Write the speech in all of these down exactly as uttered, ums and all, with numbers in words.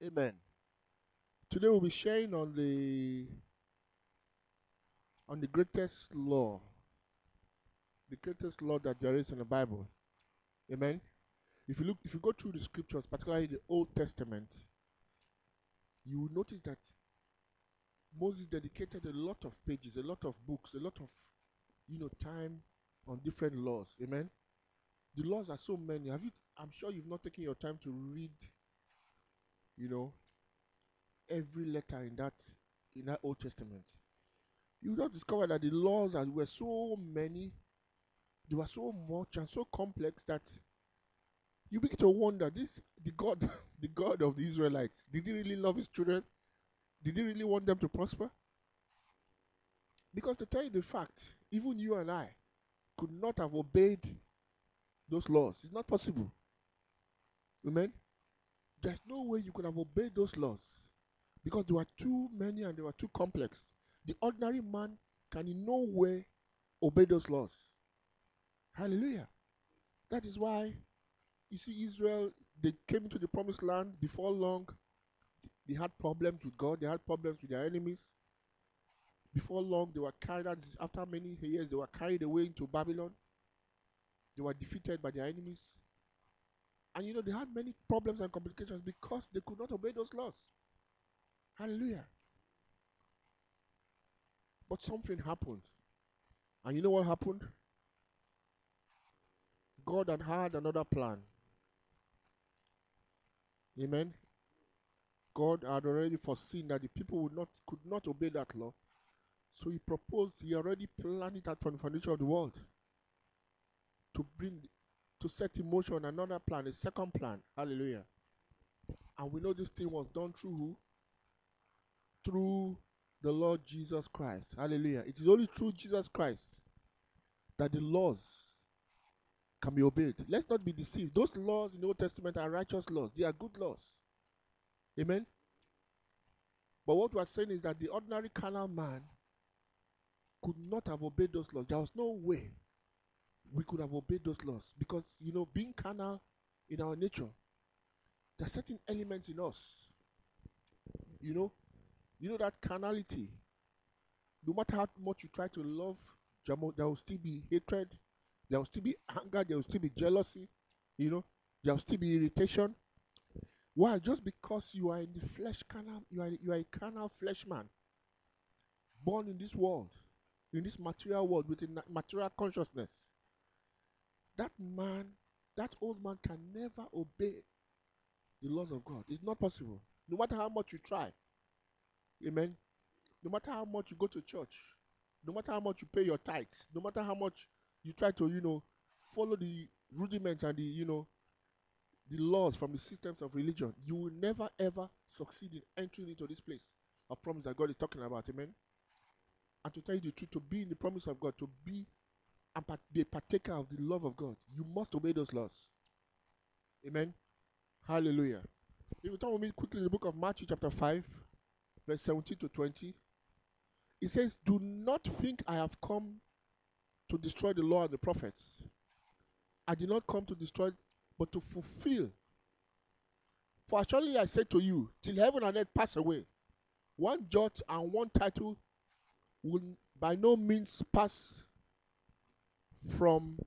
Amen. Today we'll be sharing on the on the greatest law, the greatest law that there is in the Bible. Amen. If you look, if you go through the scriptures, particularly the Old Testament, you will notice that Moses dedicated a lot of pages, a lot of books, a lot of you know time on different laws. Amen. The laws are so many. Have you? I'm sure you've not taken your time to read, you know, every letter in that in that Old Testament. You just discover that the laws are, were so many, they were so much and so complex that you begin to wonder, this the God the God of the Israelites, did he really love his children? Did he really want them to prosper? Because to tell you the fact, even you and I could not have obeyed those laws. It's not possible. Amen. There's no way you could have obeyed those laws because there were too many and they were too complex. The ordinary man can in no way obey those laws. Hallelujah. That is why you see Israel, they came into the promised land. Before long, they had problems with God. They had problems with their enemies. Before long, they were carried out. After many years, they were carried away into Babylon. They were defeated by their enemies. And you know, they had many problems and complications because they could not obey those laws. Hallelujah. But something happened. And you know what happened? God had had another plan. Amen. God had already foreseen that the people would not could not obey that law. So he proposed, he already planned it out from the foundation of the world to bring, to set in motion another plan, a second plan. Hallelujah. And we know this thing was done through who? Through the Lord Jesus Christ. Hallelujah. It is only through Jesus Christ that the laws can be obeyed. Let's not be deceived. Those laws in the Old Testament are righteous laws. They are good laws. Amen. But what we are saying is that the ordinary carnal man could not have obeyed those laws. There was no way we could have obeyed those laws because, you know, being carnal in our nature, there are certain elements in us, you know, you know that carnality, no matter how much you try to love, there will still be hatred, there will still be anger, there will still be jealousy, you know, there will still be irritation. Why? Just because you are in the flesh carnal, you are, you are a carnal flesh man, born in this world, in this material world with a material consciousness. That man, that old man can never obey the laws of God. It's not possible. No matter how much you try. Amen. No matter how much you go to church, no matter how much you pay your tithes, no matter how much you try to, you know, follow the rudiments and the, you know, the laws from the systems of religion, you will never ever succeed in entering into this place of promise that God is talking about. Amen. And to tell you the truth, to be in the promise of God, to be and be a partaker of the love of God, you must obey those laws. Amen. Hallelujah. If you turn with me quickly in the book of Matthew chapter five, verse seventeen to twenty, it says, "Do not think I have come to destroy the law and the prophets. I did not come to destroy, but to fulfill. For surely I say to you, till heaven and earth pass away, one jot and one title will by no means pass from,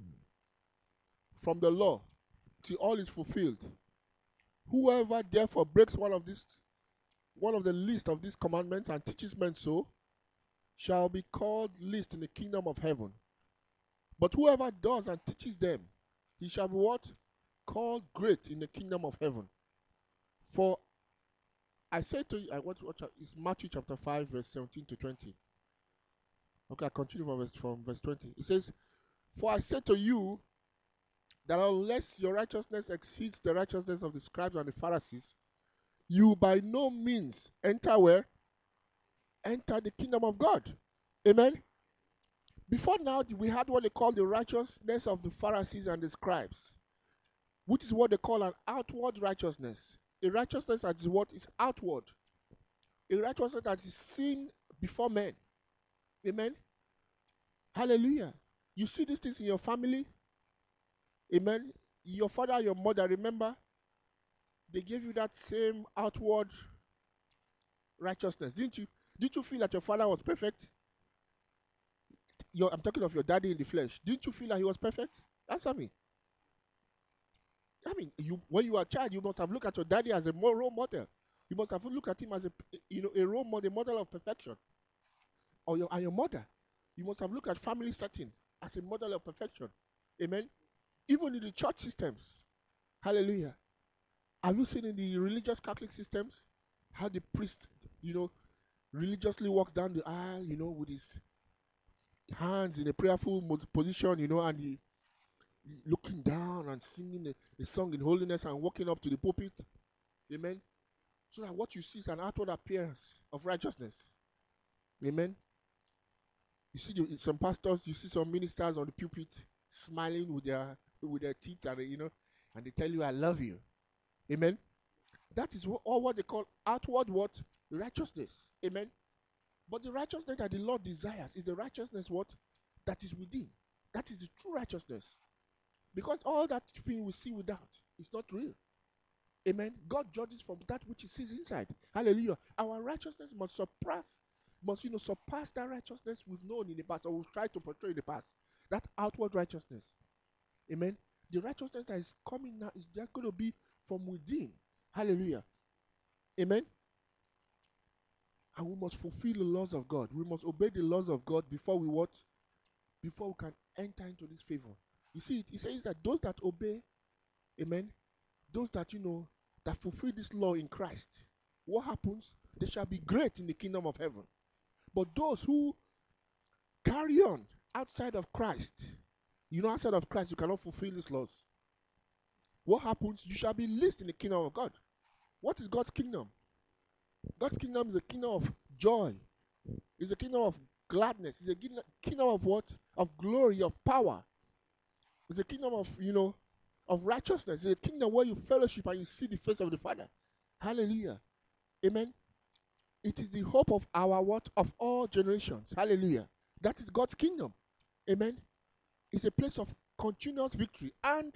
from the law till all is fulfilled. Whoever therefore breaks one of these, one of the least of these commandments and teaches men so, shall be called least in the kingdom of heaven. But whoever does and teaches them, he shall be what? Called great in the kingdom of heaven. For I say to you, I want to watch out, it's Matthew chapter five, verse seventeen to twenty. Okay, I continue from verse, from verse twenty. It says, "For I say to you that unless your righteousness exceeds the righteousness of the scribes and the Pharisees, you by no means enter where? Enter the kingdom of God." Amen. Before now, we had what they call the righteousness of the Pharisees and the scribes, which is what they call an outward righteousness. A righteousness that is what is outward. A righteousness that is seen before men. Amen. Hallelujah. You see these things in your family. Amen. Your father, your mother, remember, they gave you that same outward righteousness. Didn't you? Did you feel that your father was perfect? Your, I'm talking of your daddy in the flesh. Didn't you feel that he was perfect? Answer me. I mean, you when you were a child, you must have looked at your daddy as a role model. You must have looked at him as a you know a role model, model of perfection. Or your and your mother, you must have looked at family setting as a model of perfection. Amen. Even in the church systems, hallelujah. Have you seen in the religious Catholic systems how the priest, you know, religiously walks down the aisle, you know, with his hands in a prayerful position, you know, and he looking down and singing a, a song in holiness and walking up to the pulpit. Amen. So that what you see is an outward appearance of righteousness. Amen. You see the, some pastors, you see some ministers on the pulpit smiling with their with their teeth, and you know, and they tell you, "I love you." Amen. That is what, all what they call outward what righteousness. Amen. But the righteousness that the Lord desires is the righteousness what that is within. That is the true righteousness. Because all that thing we see without is not real. Amen. God judges from that which he sees inside. Hallelujah. Our righteousness must surpass, must you know, surpass that righteousness we've known in the past or we've tried to portray in the past. That outward righteousness. Amen. The righteousness that is coming now is just going to be from within. Hallelujah. Amen. And we must fulfill the laws of God. We must obey the laws of God before we what? Before we can enter into this favor. You see, it says that those that obey, amen, those that, you know, that fulfill this law in Christ, what happens? They shall be great in the kingdom of heaven. But those who carry on outside of Christ, you know, outside of Christ, you cannot fulfill these laws. What happens? You shall be least in the kingdom of God. What is God's kingdom? God's kingdom is a kingdom of joy. It's a kingdom of gladness. It's a kingdom of what? Of glory, of power. It's a kingdom of, you know, of righteousness. It's a kingdom where you fellowship and you see the face of the Father. Hallelujah. Amen. It is the hope of our what? Of all generations. Hallelujah. That is God's kingdom. Amen. It's a place of continuous victory. And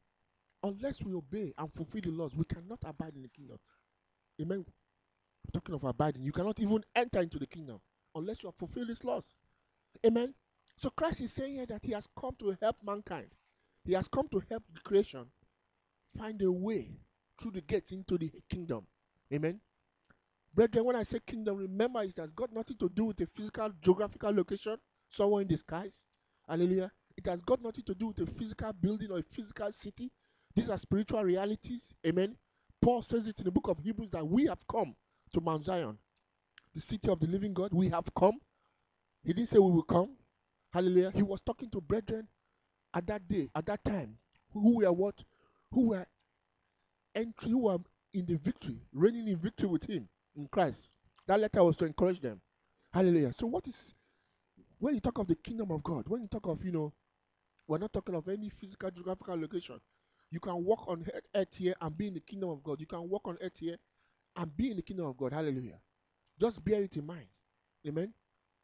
unless we obey and fulfill the laws, we cannot abide in the kingdom. Amen. I'm talking of abiding. You cannot even enter into the kingdom unless you have fulfilled these laws. Amen. So Christ is saying here that he has come to help mankind. He has come to help the creation find a way through the gates into the kingdom. Amen. Brethren, when I say kingdom, remember it has got nothing to do with a physical, geographical location somewhere in the skies. Hallelujah. It has got nothing to do with a physical building or a physical city. These are spiritual realities. Amen. Paul says it in the book of Hebrews that we have come to Mount Zion, the city of the living God. We have come. He didn't say we will come. Hallelujah. He was talking to brethren at that day, at that time, who were what? Who were entry, who were in the victory, reigning in victory with him in Christ. That letter was to encourage them. Hallelujah. So what is, when you talk of the kingdom of God, when you talk of, you know, we're not talking of any physical, geographical location. You can walk on earth here and be in the kingdom of God. You can walk on earth here and be in the kingdom of God. Hallelujah. Just bear it in mind. Amen.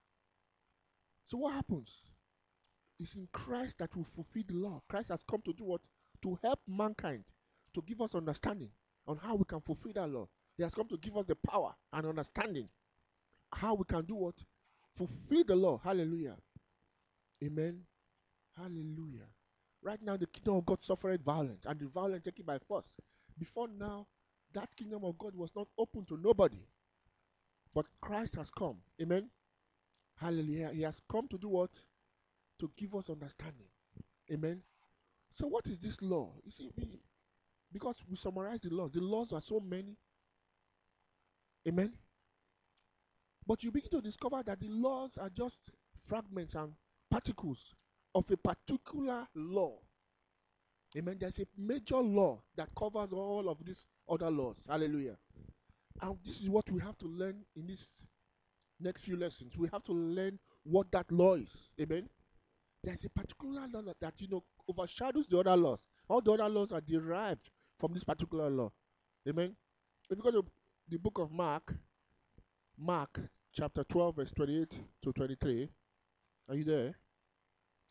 So what happens? It's in Christ that will fulfill the law. Christ has come to do what? To help mankind, to give us understanding on how we can fulfill that law. He has come to give us the power and understanding how we can do what? Fulfill the law. Hallelujah. Amen. Hallelujah. Right now, the kingdom of God suffered violence, and the violence taken by force. Before now, that kingdom of God was not open to nobody. But Christ has come. Amen. Hallelujah. He has come to do what? To give us understanding. Amen. So what is this law? You see, we, because we summarize the laws. The laws are so many. Amen. But you begin to discover that the laws are just fragments and particles of a particular law. Amen. There's a major law that covers all of these other laws. Hallelujah. And this is what we have to learn in these next few lessons. We have to learn what that law is. Amen. There's a particular law that, you know, overshadows the other laws. All the other laws are derived from this particular law. Amen. If you go to the book of Mark, Mark chapter twelve, verse twenty-eight to twenty-three. Are you there?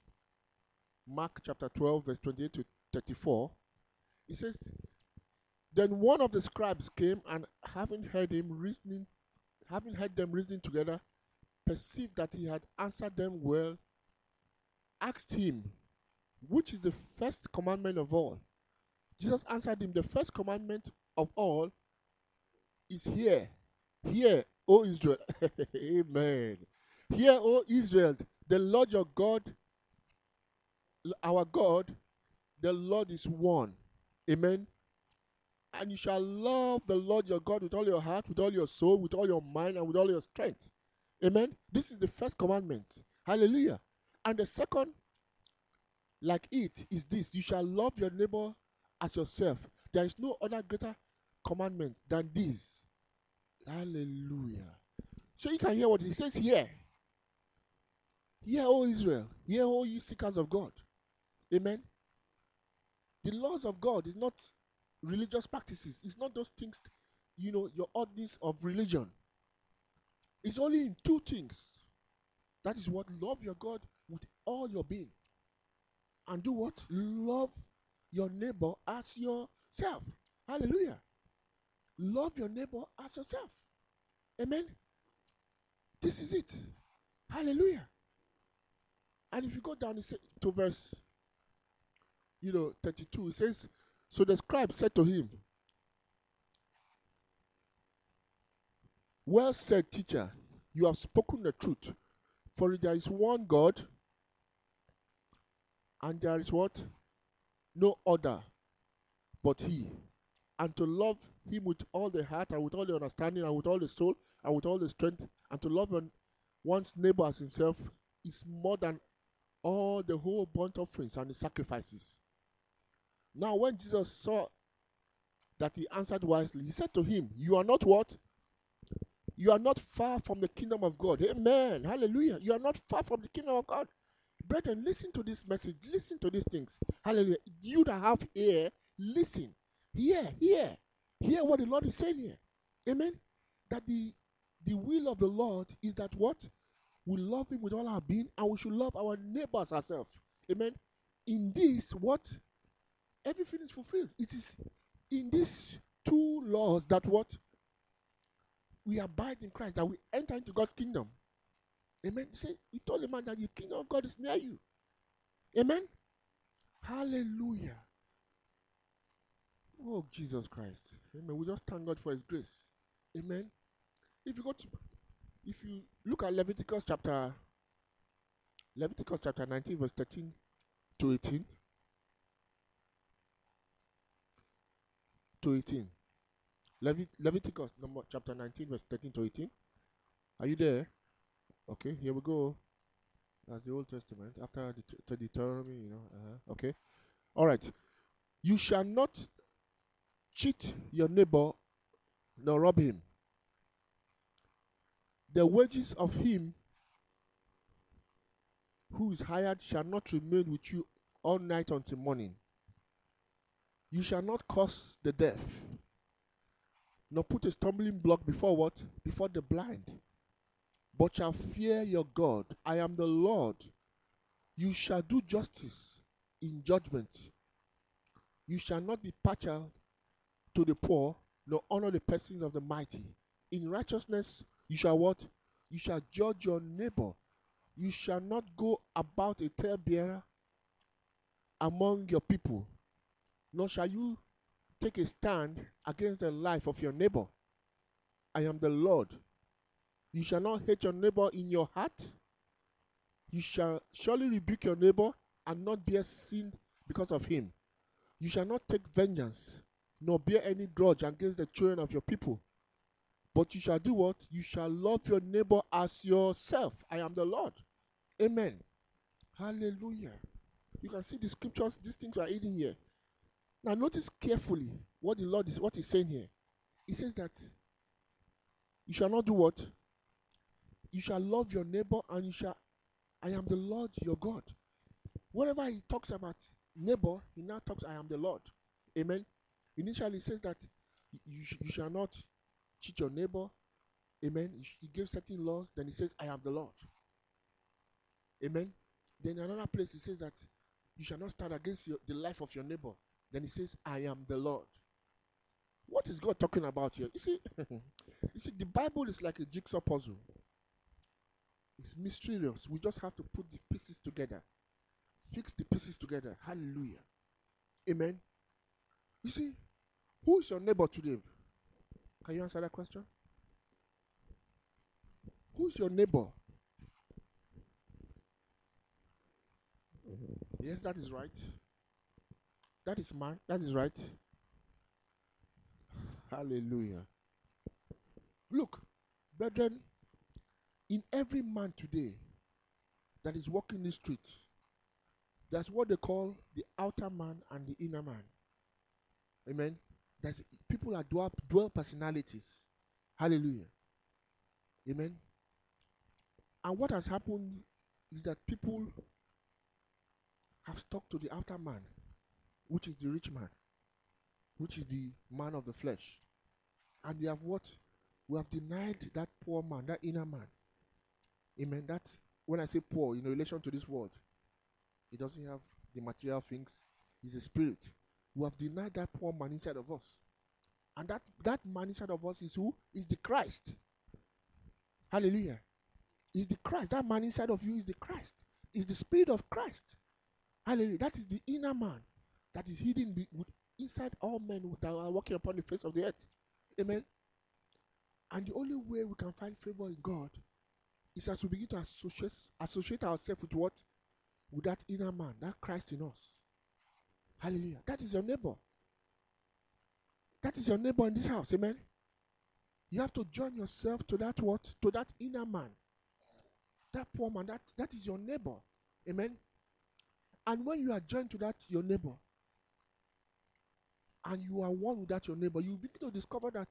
Mark chapter twelve, verse twenty-eight to thirty-four. It says, Then one of the scribes came, and having heard him reasoning, having heard them reasoning together, perceived that he had answered them well, asked him, which is the first commandment of all? Jesus answered him, the first commandment of all is here. Hear, O Israel. Amen. Hear, O Israel, the Lord your God, our God, the Lord is one. Amen. And you shall love the Lord your God with all your heart, with all your soul, with all your mind, and with all your strength. Amen. This is the first commandment. Hallelujah. And the second, like it, is this: you shall love your neighbor as yourself. There is no other greater commandment than this. Hallelujah. So you can hear what he says here. Hear, O Israel. Hear, O ye seekers of God. Amen. The laws of God is not religious practices. It's not those things, you know, your ordinance of religion. It's only in two things. That is what? Love your God with all your being. And do what? Love your neighbor as yourself. Hallelujah. Love your neighbor as yourself. Amen. This is it. Hallelujah. And if you go down to verse, you know, thirty-two, it says, so the scribe said to him, well said, teacher, you have spoken the truth. For there is one God, and there is what? No other but he. And to love him with all the heart, and with all the understanding, and with all the soul, and with all the strength, and to love one's neighbor as himself is more than all the whole burnt offerings and the sacrifices. Now when Jesus saw that he answered wisely, he said to him, you are not what? You are not far from the kingdom of God. Amen. Hallelujah. You are not far from the kingdom of God. Brethren, listen to this message. Listen to these things. Hallelujah. You that have ear, listen. Hear, hear. Hear what the Lord is saying here. Amen. That the, the will of the Lord is that what? We love him with all our being, and we should love our neighbors ourselves. Amen. In this, what? Everything is fulfilled. It is in these two laws that what? We abide in Christ, that we enter into God's kingdom. Amen. He said, he told the man that the kingdom of God is near you. Amen. Hallelujah. Oh, Jesus Christ. Amen. We just thank God for his grace. Amen. If you go to, if you look at Leviticus chapter, Leviticus chapter nineteen, verse thirteen to eighteen. To eighteen. Levit- Leviticus number, chapter nineteen, verse thirteen to eighteen. Are you there? Okay, here we go. That's the Old Testament. After the Deuteronomy, you know. Uh-huh. Okay. All right. You shall not cheat your neighbor nor rob him. The wages of him who is hired shall not remain with you all night until morning. You shall not cause the deaf, nor put a stumbling block before what? Before the blind. But shall fear your God. I am the Lord. You shall do justice in judgment. You shall not be partial to the poor, nor honor the persons of the mighty. In righteousness you shall what? You shall judge your neighbor. You shall not go about a talebearer among your people, nor shall you take a stand against the life of your neighbor. I am the Lord. You shall not hate your neighbor in your heart. You shall surely rebuke your neighbor and not bear sin because of him. You shall not take vengeance, nor bear any grudge against the children of your people. But you shall do what? You shall love your neighbor as yourself. I am the Lord. Amen. Hallelujah. You can see the scriptures, these things are hidden here. Now notice carefully what the Lord is, what he's saying here. He says that you shall not do what? You shall love your neighbor, and you shall, I am the Lord your God. Whenever he talks about neighbor, he now talks, I am the Lord. Amen. Initially he says that you, sh- you shall not cheat your neighbor. Amen. He gave certain laws. Then he says, I am the Lord. Amen. Then another place he says that you shall not stand against your, the life of your neighbor. Then he says, I am the Lord. What is God talking about here? You see, you see, the Bible is like a jigsaw puzzle. It's mysterious. We just have to put the pieces together, fix the pieces together. Hallelujah. Amen. You see, who is your neighbor today? Can you answer that question? Who is your neighbor? Yes, that is right. That is man. That is right. Hallelujah. Look, brethren, in every man today that is walking the street, that's what they call the outer man and the inner man. Amen. That's people are dual, dual personalities. Hallelujah. Amen. And what has happened is that people have stuck to the outer man, which is the rich man, which is the man of the flesh. And we have what? We have denied that poor man, that inner man. Amen. That's when I say poor in relation to this world, he doesn't have the material things, he's a spirit. We have denied that poor man inside of us. And that, that man inside of us is who? Is the Christ. Hallelujah. Is the Christ. That man inside of you is the Christ. Is the spirit of Christ. Hallelujah. That is the inner man that is hidden be, with, inside all men that are walking upon the face of the earth. Amen. And the only way we can find favor in God is as we begin to associate, associate ourselves with what? With that inner man, that Christ in us. Hallelujah. That is your neighbor. That is your neighbor in this house. Amen. You have to join yourself to that what? To that inner man. That poor man, that, that is your neighbor. Amen. And when you are joined to that your neighbor, and you are one with that your neighbor, you begin to discover that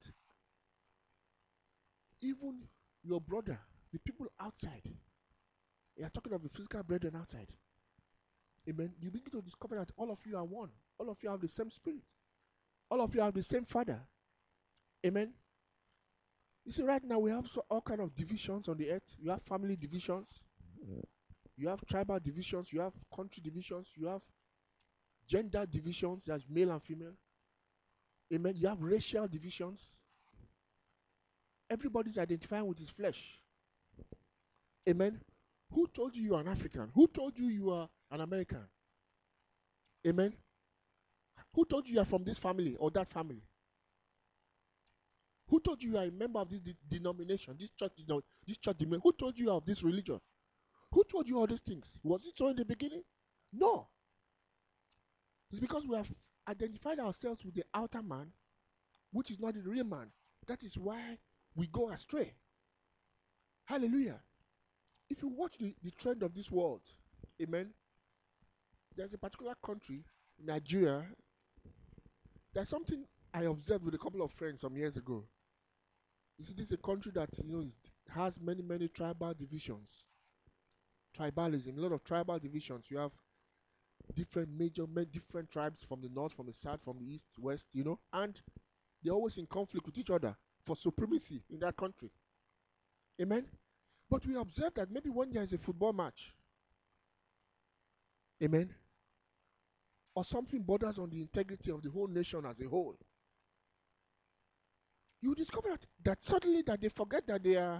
even your brother, the people outside, you are talking of the physical brethren outside. Amen. You begin to discover that all of you are one. All of you have the same spirit. All of you have the same father. Amen. You see, right now we have so, all kind of divisions on the earth. You have family divisions. You have tribal divisions. You have country divisions. You have gender divisions. There's male and female. Amen. You have racial divisions. Everybody's identifying with his flesh. Amen. Who told you you are an African? Who told you you are an American? Amen. Who told you you are from this family or that family? Who told you you are a member of this de- denomination, this church, you know, this church denomination? Who told you you are of this religion? Who told you all these things? Was it so in the beginning? No. It's because we have identified ourselves with the outer man, which is not the real man. That is why we go astray. Hallelujah. If you watch the, the trend of this world, amen, there's a particular country, Nigeria. There's something I observed with a couple of friends some years ago. You see, this is a country that, you know, is, has many, many tribal divisions. Tribalism, a lot of tribal divisions. You have different major, different tribes from the north, from the south, from the east, west, you know, and they're always in conflict with each other for supremacy in that country. Amen. But we observe that maybe when there is a football match, amen, or something borders on the integrity of the whole nation as a whole, you discover that, that suddenly that they forget that they are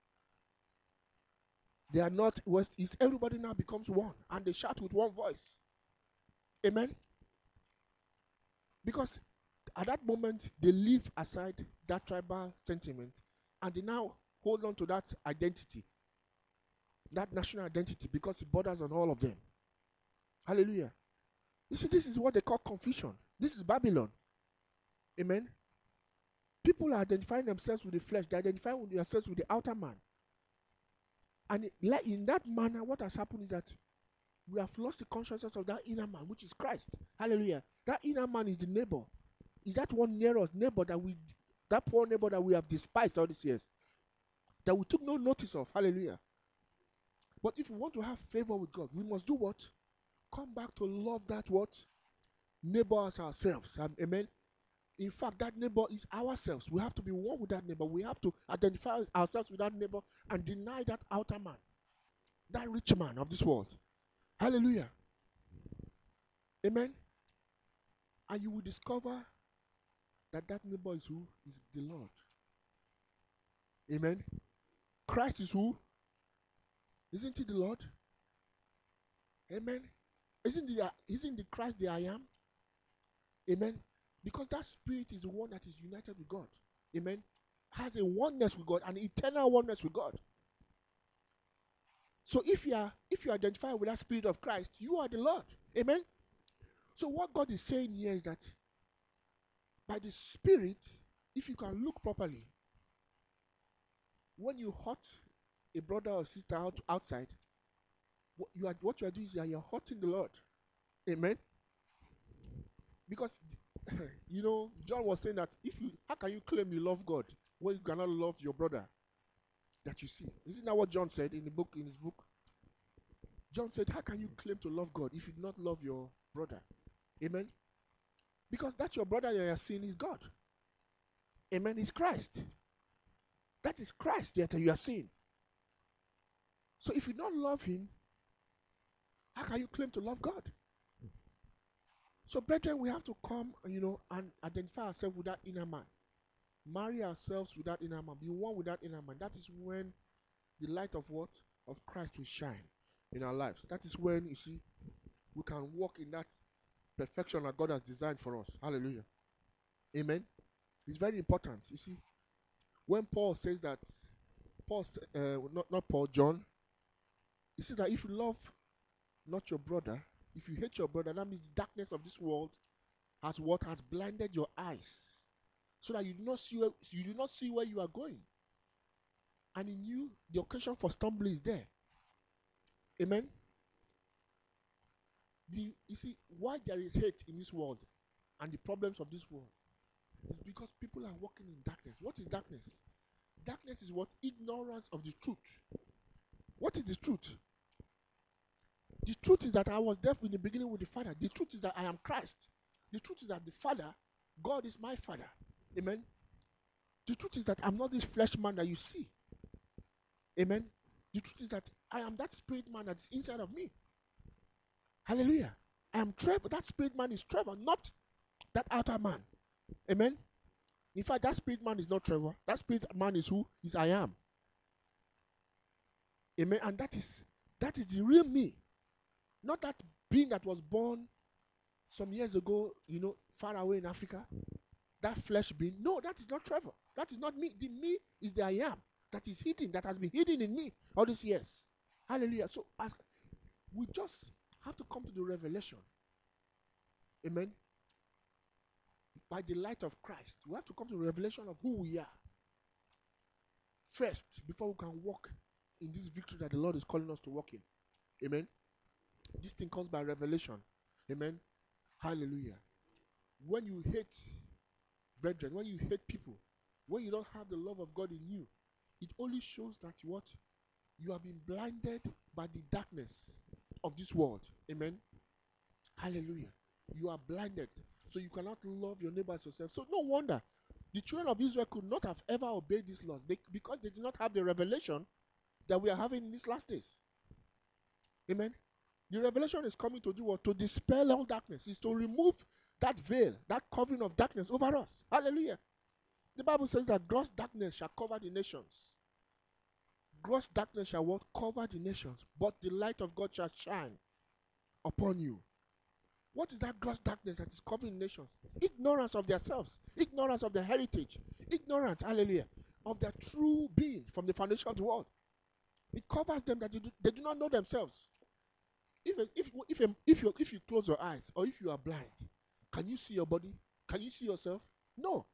they are not west east. Everybody now becomes one, and they shout with one voice. Amen. Because at that moment they leave aside that tribal sentiment, and they now hold on to that identity, that national identity, because it borders on all of them. Hallelujah. You see, this is what they call confusion. This is Babylon. Amen. People are identifying themselves with the flesh. They identify with themselves with the outer man. And in that manner, what has happened is that we have lost the consciousness of that inner man, which is Christ. Hallelujah. That inner man is the neighbor. Is that one near us, neighbor that we, that poor neighbor that we have despised all these years, that we took no notice of. Hallelujah. But if we want to have favor with God, we must do what? Come back to love that what? Neighbor as ourselves. And amen. In fact, that neighbor is ourselves. We have to be one with that neighbor. We have to identify ourselves with that neighbor and deny that outer man, that rich man of this world. Hallelujah. Amen. And you will discover that that neighbor is who? Is the Lord. Amen. Christ is who? Isn't he the Lord? Amen. Isn't the isn't the Christ the I am? Amen. Because that spirit is the one that is united with God. Amen. Has a oneness with God, an eternal oneness with God. So if you are if you identify with that spirit of Christ, you are the Lord. Amen. So what God is saying here is that by the Spirit, if you can look properly, when you hurt a brother or sister out, outside, what you are what you are doing is that you are hurting the Lord. Amen. Because you know, John was saying that if you how can you claim you love God when you cannot love your brother that you see? Isn't that what John said in the book in his book? John said, how can you claim to love God if you do not love your brother? Amen. Because that your brother you are seeing is God. Amen. It's Christ. That is Christ that you are seeing. So if you don't love him, how can you claim to love God? So, brethren, we have to come, you know, and identify ourselves with that inner man. Marry ourselves with that inner man. Be one with that inner man. That is when the light of what? Of Christ will shine in our lives. That is when, you see, we can walk in that perfection that God has designed for us. Hallelujah. Amen. It's very important. You see, when Paul says that, Paul, uh, not, not Paul, John, he says that if you love not your brother, if you hate your brother, that means the darkness of this world has what has blinded your eyes, so that you do not see where, you do not see where you are going. And in you, the occasion for stumbling is there. Amen. The, you see, why there is hate in this world and the problems of this world is because people are walking in darkness. What is darkness? Darkness is what? Ignorance of the truth. What is the truth? The truth is that I was there in the beginning with the Father. The truth is that I am Christ. The truth is that the Father, God is my Father. Amen. The truth is that I'm not this flesh man that you see. Amen. The truth is that I am that spirit man that's inside of me. Hallelujah. I am Trevor. That spirit man is Trevor, not that outer man. Amen. In fact, that spirit man is not Trevor. That spirit man is who? Is I am. Amen. And that is that is the real me. Not that being that was born some years ago, you know, far away in Africa. That flesh being. No, that is not Trevor. That is not me. The me is the I am. That is hidden. That has been hidden in me all these years. Hallelujah. So as we just have to come to the revelation. Amen. By the light of Christ. We have to come to the revelation of who we are. First, before we can walk in this victory that the Lord is calling us to walk in. Amen. This thing comes by revelation. Amen. Hallelujah. When you hate brethren, when you hate people, when you don't have the love of God in you, it only shows that what? You have been blinded by the darkness of this world. Amen. Hallelujah. You are blinded. So you cannot love your neighbor as yourself. So no wonder the children of Israel could not have ever obeyed these laws they, because they did not have the revelation that we are having in these last days. Amen. The revelation is coming to do what? To dispel all darkness. Is to remove that veil, that covering of darkness over us. Hallelujah. The Bible says that gross darkness shall cover the nations. Gross darkness shall what? Cover the nations. But the light of God shall shine upon you. What is that gross darkness that is covering nations? Ignorance of themselves. Ignorance of their heritage. Ignorance, hallelujah, of their true being from the foundation of the world. It covers them that they do, they do not know themselves. If, if, if, if, you, if you close your eyes or if you are blind, can you see your body? Can you see yourself? No.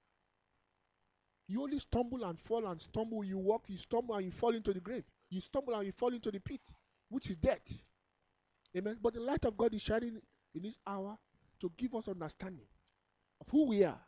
You only stumble and fall and stumble. You walk, you stumble and you fall into the grave. You stumble and you fall into the pit, which is death. Amen. But the light of God is shining in this hour to give us understanding of who we are.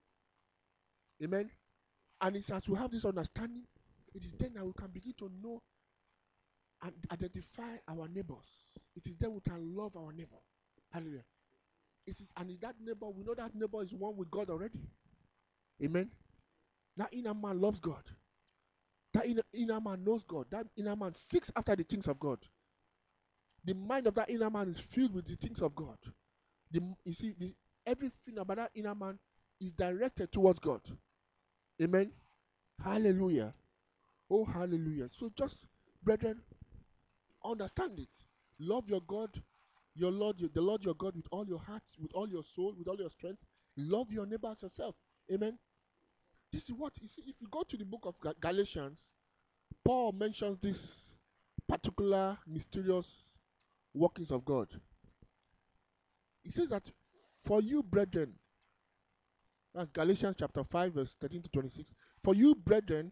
Amen. And it's as we have this understanding, it is then that we can begin to know and identify our neighbors. It is then we can love our neighbor. Hallelujah. It is, and is that neighbor, we know that neighbor is one with God already. Amen. That inner man loves God. That inner, inner man knows God. That inner man seeks after the things of God. The mind of that inner man is filled with the things of God. The, you see, the, everything about that inner man is directed towards God. Amen. Hallelujah. Oh, hallelujah. So just, brethren, understand it. Love your God, your Lord, the Lord your God with all your heart, with all your soul, with all your strength. Love your neighbor as yourself. Amen. This is what you see. If you go to the book of Galatians, Paul mentions this particular mysterious workings of God. He says that for you, brethren, that's Galatians chapter five, verse thirteen to twenty-six. For you, brethren,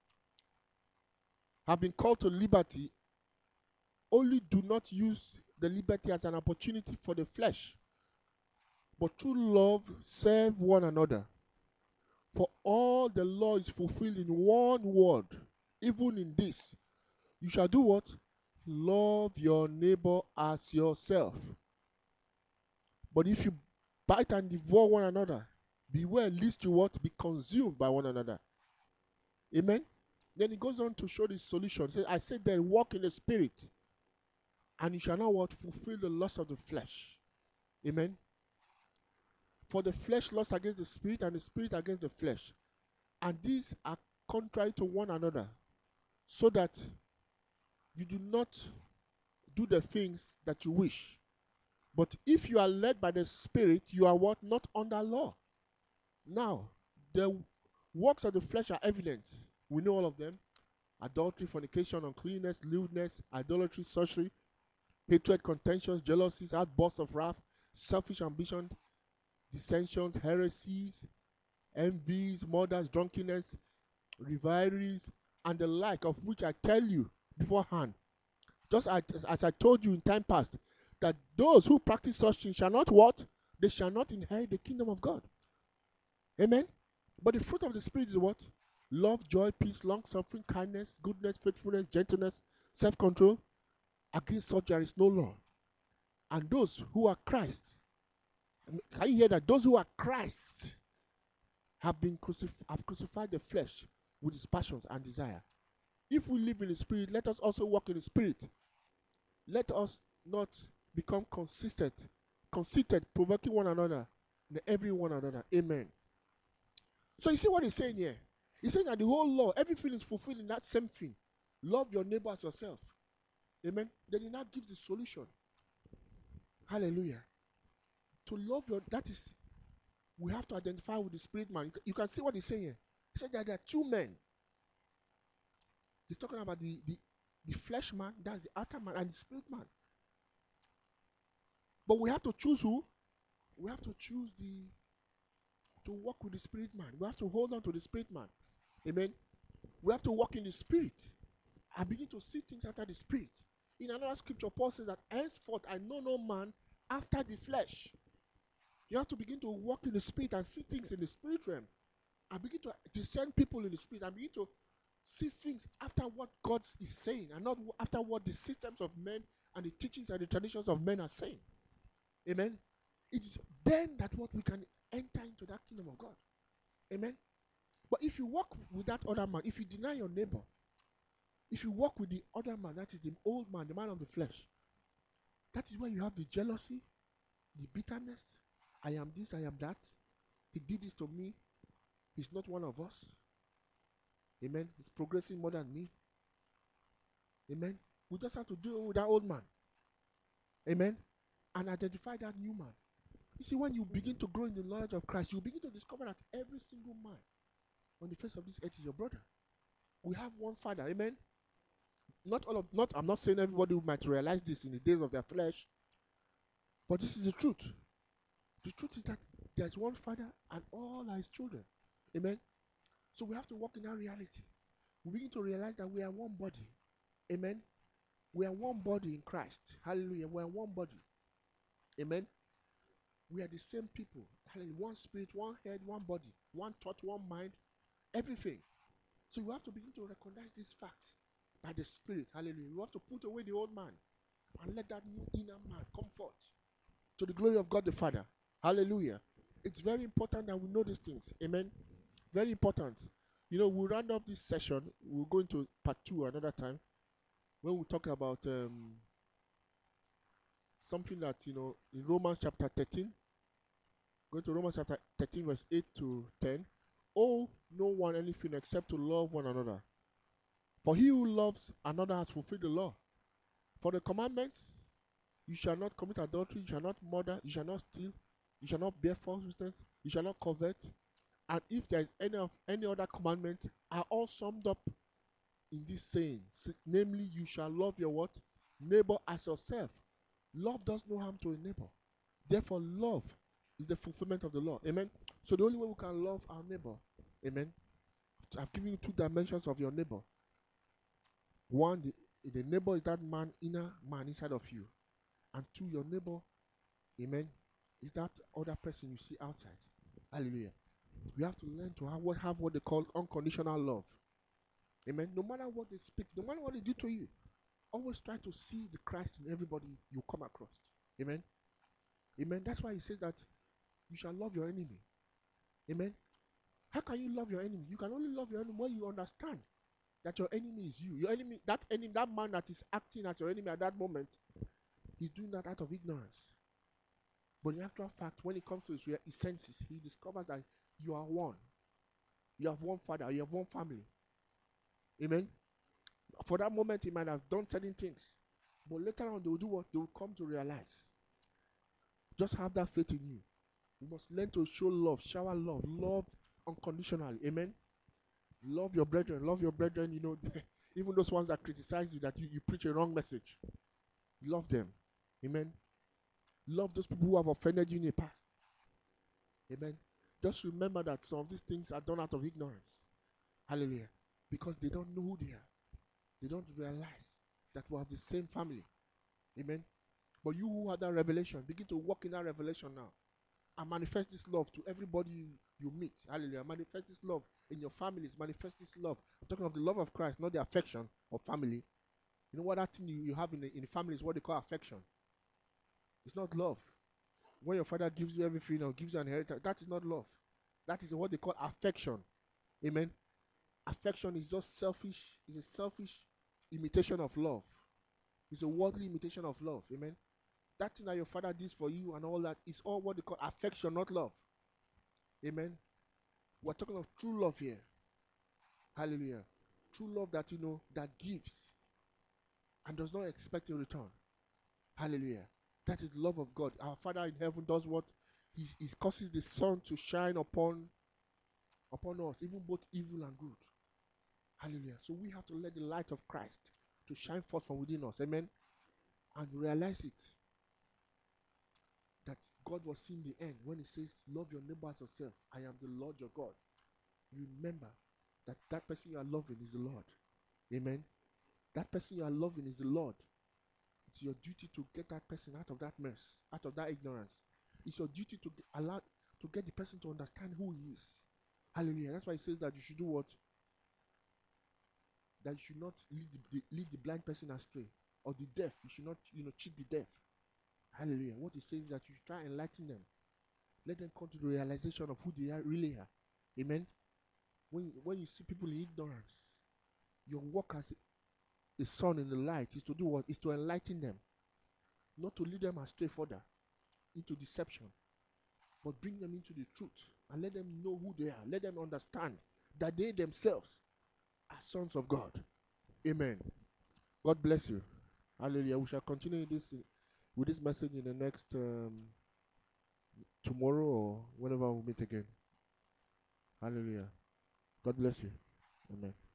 have been called to liberty, only do not use the liberty as an opportunity for the flesh, but through love serve one another. For all the law is fulfilled in one word, even in this: you shall do what? Love your neighbor as yourself. But if you bite and devour one another, beware lest you what? Be consumed by one another. Amen. Then he goes on to show the solution. He says, I said then, walk in the spirit, and you shall not what? Fulfill the lust of the flesh. Amen. For the flesh lusts against the spirit, and the spirit against the flesh. And these are contrary to one another, so that you do not do the things that you wish. But if you are led by the Spirit, you are what? Not under law. Now, the works of the flesh are evident. We know all of them. Adultery, fornication, uncleanness, lewdness, idolatry, sorcery, hatred, contentions, jealousies, outbursts of wrath, selfish ambition, dissensions, heresies, envies, murders, drunkenness, rivalries, and the like, of which I tell you beforehand, just as, as I told you in time past, that those who practice such things shall not what? They shall not inherit the kingdom of God. Amen. But the fruit of the Spirit is what? Love, joy, peace, long-suffering, kindness, goodness, faithfulness, gentleness, self-control. Against such there is no law. And those who are Christ, can you hear that? Those who are Christ have been crucif- have crucified the flesh with its passions and desire. If we live in the Spirit, let us also walk in the Spirit. Let us not become consistent, conceited, provoking one another, and every one another. Amen. So you see what he's saying here? He's saying that the whole law, everything is fulfilled in that same thing. Love your neighbor as yourself. Amen. Then he now gives the solution. Hallelujah. To love your, that is, we have to identify with the spirit man. You can see what he's saying here. He said that there are two men. He's talking about the, the, the flesh man, that's the outer man, and the spirit man. But we have to choose who? We have to choose the, to walk with the spirit man. We have to hold on to the spirit man. Amen. We have to walk in the spirit and begin to see things after the spirit. In another scripture, Paul says that henceforth I know no man after the flesh. You have to begin to walk in the spirit and see things in the spirit realm. And begin to discern people in the spirit and begin to see things after what God is saying and not after what the systems of men and the teachings and the traditions of men are saying. Amen. It is then that what we can enter into that kingdom of God. Amen. But if you walk with that other man, if you deny your neighbor, if you walk with the other man, that is the old man, the man of the flesh, that is where you have the jealousy, the bitterness. I am this, I am that. He did this to me. He's not one of us. Amen. He's progressing more than me. Amen. We just have to deal with that old man. Amen. And identify that new man. You see, when you begin to grow in the knowledge of Christ, you begin to discover that every single man on the face of this earth is your brother. We have one Father. Amen. Not all of, not, I'm not saying everybody might realize this in the days of their flesh, but this is the truth. The truth is that there's one Father and all are his children. Amen. So we have to walk in that reality. We begin to realize that we are one body. Amen. We are one body in Christ. Hallelujah. We are one body. Amen. We are the same people. Hallelujah. One spirit, one head, one body, one thought, one mind, everything. So you have to begin to recognize this fact by the Spirit. Hallelujah. You have to put away the old man and let that new inner man come forth to the glory of God the Father. Hallelujah. It's very important that we know these things. Amen. Very important. You know, we'll round up this session. We'll go into part two another time when we talk about um, something that, you know, in Romans chapter thirteen, Go to Romans chapter thirteen, verse eight to ten. Owe no one anything except to love one another. For he who loves another has fulfilled the law. For the commandments, you shall not commit adultery, you shall not murder, you shall not steal, you shall not bear false witness, you shall not covet. And if there is any of any other commandments, are all summed up in this saying, namely, you shall love your what? Neighbor as yourself. Love does no harm to a neighbor. Therefore, love is the fulfillment of the law. Amen. So the only way we can love our neighbor, amen. I've given you two dimensions of your neighbor. One, the, the neighbor is that man, inner man inside of you. And two, your neighbor, amen, is that other person you see outside. Hallelujah. We have to learn to have what, have what they call unconditional love. Amen. No matter what they speak, no matter what they do to you, always try to see the Christ in everybody you come across. Amen. Amen. That's why he says that you shall love your enemy. Amen. How can you love your enemy? You can only love your enemy when you understand that your enemy is you. Your enemy, that enemy, that man that is acting as your enemy at that moment, he's doing that out of ignorance. But in actual fact, when it comes to his, his senses, he discovers that you are one. You have one father, you have one family. Amen. For that moment, he might have done certain things. But later on, they will do what? They will come to realize. Just have that faith in you. You must learn to show love, shower love, love unconditionally. Amen. Love your brethren. Love your brethren. You know, even those ones that criticize you, that you, you preach a wrong message. Love them. Amen. Love those people who have offended you in the past. Amen. Just remember that some of these things are done out of ignorance. Hallelujah. Because they don't know who they are. They don't realize that we have the same family. Amen. But you who have that revelation, begin to walk in that revelation now. And manifest this love to everybody you, you meet. Hallelujah. Manifest this love in your families. Manifest this love. I'm talking of the love of Christ, not the affection of family. You know what that thing you, you have in the, in the family is what they call affection. It's not love. When your father gives you everything or gives you an inheritance, that is not love. That is what they call affection. Amen. Affection is just selfish. It's a selfish imitation of love. It's a worldly imitation of love. Amen. That thing that your father did for you and all that is all what they call affection, not love. Amen. We're talking of true love here. Hallelujah. True love that, you know, that gives and does not expect a return. Hallelujah. That is the love of God. Our Father in heaven does what? He, he causes the sun to shine upon, upon us, even both evil and good. Hallelujah. So we have to let the light of Christ to shine forth from within us. Amen. And realize it. That God was seeing the end when he says, love your neighbor as yourself. I am the Lord your God. Remember that that person you are loving is the Lord. Amen. That person you are loving is the Lord. It's your duty to get that person out of that mess, out of that ignorance. It's your duty to get, allow to get the person to understand who he is. Hallelujah. That's why he says that you should do what? That you should not lead the, the, lead the blind person astray. Or the deaf. You should not, you know, cheat the deaf. Hallelujah. What he says is that you should try and enlighten them. Let them come to the realization of who they are really are. Amen. When, when you see people in ignorance, your work as a, a son in the light is to do what? Is to enlighten them. Not to lead them astray further into deception, but bring them into the truth and let them know who they are. Let them understand that they themselves are sons of God. Amen. God bless you. Hallelujah. We shall continue this with this message in the next um, tomorrow or whenever we meet again. Hallelujah. God bless you. Amen.